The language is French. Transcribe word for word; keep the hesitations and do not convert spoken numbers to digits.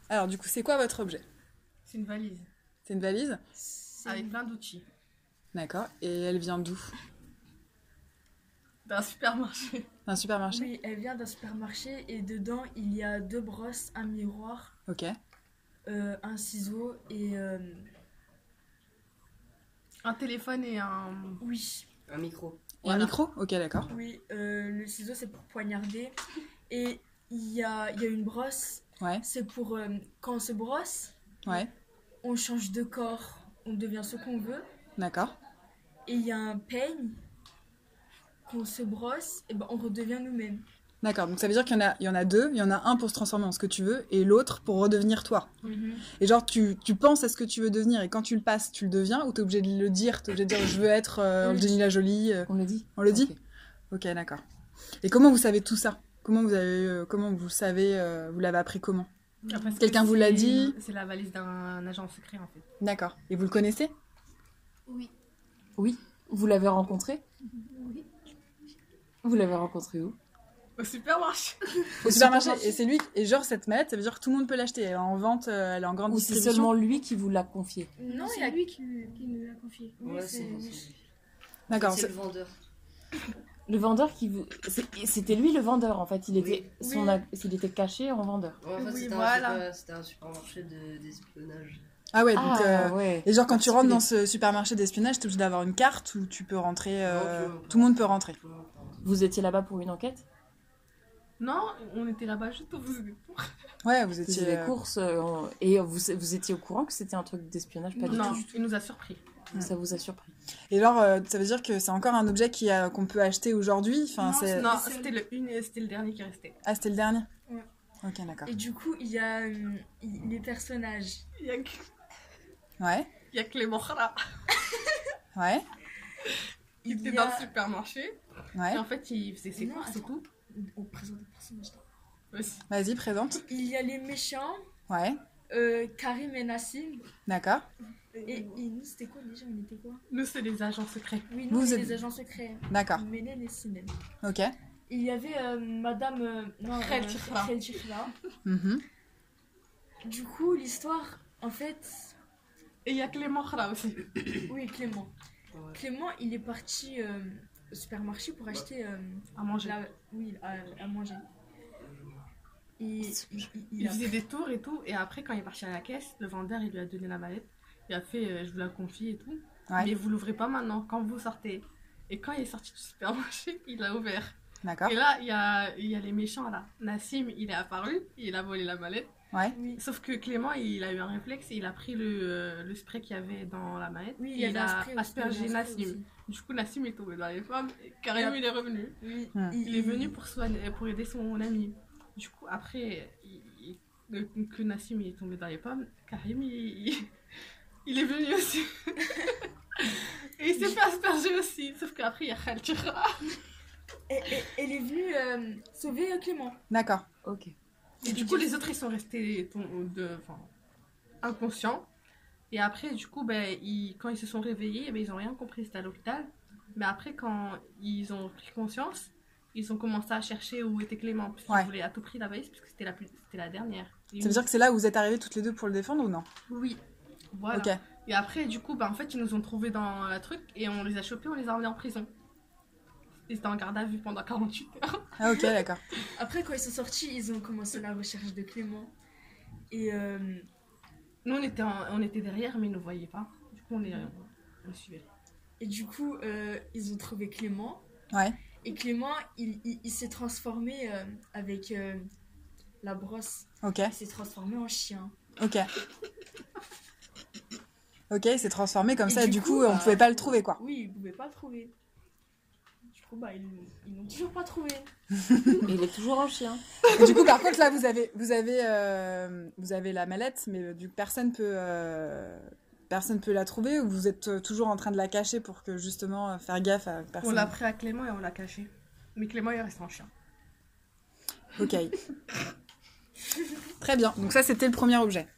Alors, du coup, c'est quoi votre objet? C'est une valise. C'est une valise? C'est Avec une- plein d'outils. D'accord. Et elle vient d'où? D'un supermarché. D'un supermarché? Oui, elle vient d'un supermarché et dedans il y a deux brosses, un miroir, Ok. euh, un ciseau et euh, Un téléphone et un... oui, Un micro. Et un Voilà. micro? Ok, d'accord. oui, euh, le ciseau c'est pour poignarder et il y a, il y a une brosse, Ouais, c'est pour euh, quand on se brosse, ouais, on change de corps, on devient ce qu'on veut d'accord. et il y a un peigne, quand on se brosse, et ben on redevient nous-mêmes. D'accord, donc ça veut dire qu'il y en a, il y en a deux. Il y en a un pour se transformer en ce que tu veux et l'autre pour redevenir toi. Et genre, tu, tu penses à ce que tu veux devenir et quand tu le passes, tu le deviens ou t'es obligé de le dire? T'es obligé de dire je veux être euh, Oui. Jenny la Jolie euh, On le dit? On le dit? Ok. Ok, d'accord. Et comment vous savez tout ça? Comment vous avez, euh, comment vous savez, euh, vous l'avez appris comment? Après, c'est- Quelqu'un vous l'a c'est- dit? C'est la valise d'un agent secret en fait. D'accord. Et vous le connaissez? Oui. Oui. Vous l'avez rencontré? Oui. Vous l'avez rencontré où? Au supermarché. Au supermarché. Et c'est lui, et genre cette mallette, ça veut dire que tout le monde peut l'acheter. Elle est en vente, euh, elle est en grande Ou c'est distribution. seulement lui qui vous l'a confié? Non, il y c'est a lui qui, qui nous l'a confié. Oui, Ouais, c'est- c'est oui. c'est- D'accord. c'est c'est- le vendeur. Le vendeur qui vous... c'est- C'était lui le vendeur, en fait. Il était, Oui. son Oui. ag- il était caché en vendeur. Ouais, en fait, Oui, c'était voilà. un, super- c'était un supermarché de- d'espionnage. Ah ouais, donc. Ah, euh, ouais. Et genre quand tu rentres Particulier. dans ce supermarché d'espionnage, t'es obligé d'avoir une carte où tu peux rentrer. euh, Non, tu peux- Tout le monde peut rentrer. Vous étiez là-bas pour une enquête? Non, on était là-bas juste pour vous aider. Ouais, vous Vous étiez. faisiez des euh, courses euh, et vous, vous étiez au courant que c'était un truc d'espionnage? Pas du Non, tout. il nous a surpris. Ça vous a surpris? Et genre, euh, ça veut dire que c'est encore un objet qui a- qu'on peut acheter aujourd'hui. Enfin, Non, c'est. Non, seul. c'était le, une, c'était le dernier qui restait. Ah, c'était le dernier. Ouais. Ok, d'accord. Et du coup, il y a euh, il- les personnages. Il y a, que- Ouais, il y a Clément Khara. ouais, Il Il était y dans a- le supermarché. ouais. Et en fait, il faisait ses Non, courses et attends. tout. On présente les personnages. Aussi. Vas-y, présente. Il y a les méchants, Ouais, euh, Karim et Nassim. d'accord. Et, et nous, c'était quoi déjà? On était quoi? Nous, c'est les agents secrets. Oui, Vous nous, on est êtes- les agents secrets. D'accord. Mélène et Sinem. Ok. Il y avait euh, Madame. euh, non, Khel euh, Chifra. Khel Chifra. Mhm. Du coup, l'histoire, en fait. Et il y a Clément Khara aussi. Oui, Clément. Ouais. Clément, il est parti euh, au supermarché pour acheter. euh, À manger. la- oui, à, à manger. Et il, il- il Il a- faisait des tours et tout. Et après, quand il est parti à la caisse, le vendeur, il lui a donné la mallette. Il a fait euh, je vous la confie et tout. Ouais. Mais vous l'ouvrez pas maintenant, quand vous sortez. Et quand il est sorti du supermarché, il l'a ouvert. D'accord. Et là, il y a, il y a les méchants là. Nassim, il est apparu, il a volé la mallette. Ouais. Oui, Sauf que Clément, il a eu un réflexe et il a pris le, euh, le spray qu'il y avait dans la mallette. oui, et il y avait il un a spray aussi, aspergé il y avait un spray Nassim. aussi. Du coup, Nassim est tombé dans les pommes et carrément, Et il est revenu. Oui, Hmm. Il est venu pour, soigner, pour aider son ami. Du coup, après il- il- que- que Nassim est tombé dans les pommes, Karim, il, il, il est venu aussi. Et il s'est fait asperger aussi. Sauf qu'après, il y a Khal Chifra. Et, et- elle est venue euh, sauver euh, Clément. D'accord. Ok. Et du coup, les autres, ils sont restés ton- de, enfin, inconscients. Et après, du coup, ben, ils, quand ils se sont réveillés, ben, ils n'ont rien compris, c'était à l'hôpital. Mais après, quand ils ont pris conscience, ils ont commencé à chercher où était Clément. Parce qu'ils Ouais. voulaient à tout prix la valise, parce que c'était la, plus- c'était la dernière. Et Ça veut dire que c'est là où vous êtes arrivés toutes les deux pour le défendre ou non? Oui. Voilà. Ok. Et après, du coup, ben, en fait, ils nous ont trouvés dans la truc et on les a chopés, on les a emmenés en prison. Ils étaient en garde à vue pendant quarante-huit heures. Ah, ok, d'accord. Après, quand ils sont sortis, ils ont commencé la recherche de Clément. Et euh, Nous, on était, en- on était derrière, mais ils ne nous voyaient pas. Du coup, on les, on les suivait. Et du coup, euh, ils ont trouvé Clément. Ouais. Et Clément, il, il, il s'est transformé euh, avec euh, la brosse. Ok. Il s'est transformé en chien. Ok. Ok, il s'est transformé comme Et ça, et du du coup, coup, on bah, pouvait pas le trouver, quoi. Oui, ils ne pouvaient pas le trouver. Du coup, bah, ils ils n'ont toujours pas trouvé. Et il est toujours un chien. Et du coup, par contre, là, vous avez, vous avez, euh, vous avez la mallette, mais euh, du personne peut, euh, personne peut la trouver, ou vous êtes euh, toujours en train de la cacher pour que justement euh, faire gaffe à On personne. l'a pris à Clément et on l'a caché. Mais Clément, il reste en chien. Ok. Très bien. Donc ça, c'était le premier objet.